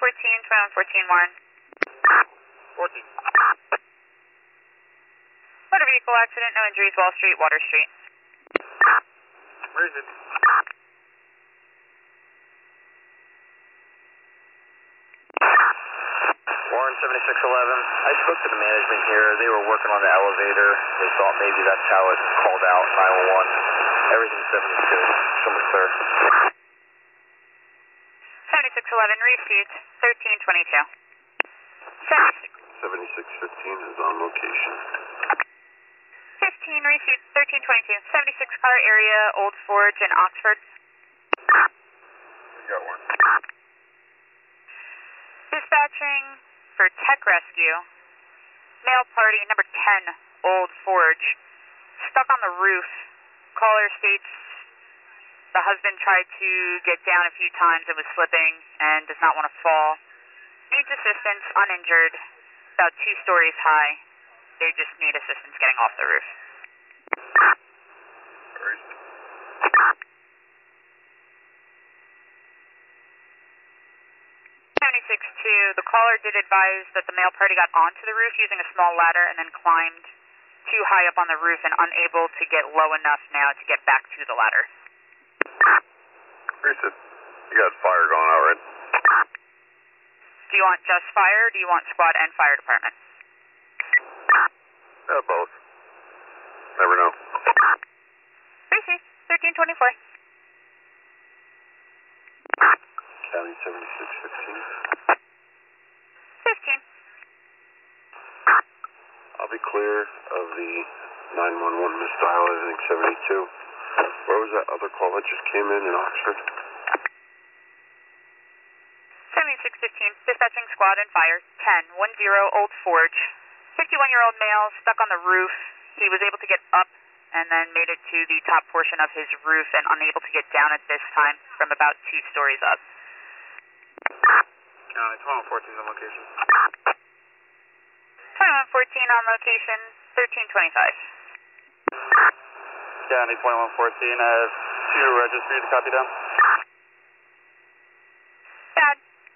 2114 Warren. 14. Motor vehicle accident, no injuries, Wall Street, Water Street. Where is it? Warren 7611. I spoke to the management here. They were working on the elevator. They thought maybe that's how it called out 911. Everything's 72. Someone's clear. 7611, received 1322. 7615 is on location. 15, received 1322. 76 car area, Old Forge in Oxford. We got one. Dispatching for Tech Rescue. Male party number 10, Old Forge. Stuck on the roof. Caller states the husband tried to get down a few times and was slipping and does not want to fall. Needs assistance, uninjured, about 2 stories high. They just need assistance getting off the roof. Where is it? 76-2, the caller did advise that the male party got onto the roof using a small ladder and then climbed too high up on the roof and unable to get low enough now to get back to the ladder. Where is it? You got fire going out, right? Do you want just fire or do you want squad and fire department? Both. Never know. Receive, 1324. County 7615. 15. I'll be clear of the 911 missed dial, I think 72. Where was that other call that just came in Oxford? 7615, dispatching squad and fire, 1010 Old Forge. 51-year-old male stuck on the roof. He was able to get up and then made it to the top portion of his roof and unable to get down at this time from about 2 stories up. County 2114 on location. 2114 on location, 1325. County 2114, I have 2 registry to copy down. Bad.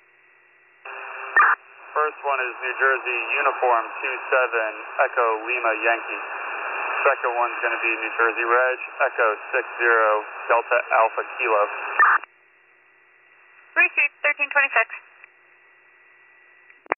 First one is New Jersey Uniform 27 Echo Lima Yankee. Second one's going to be New Jersey Reg Echo 60 Delta Alpha Kilo. Receive, 1326.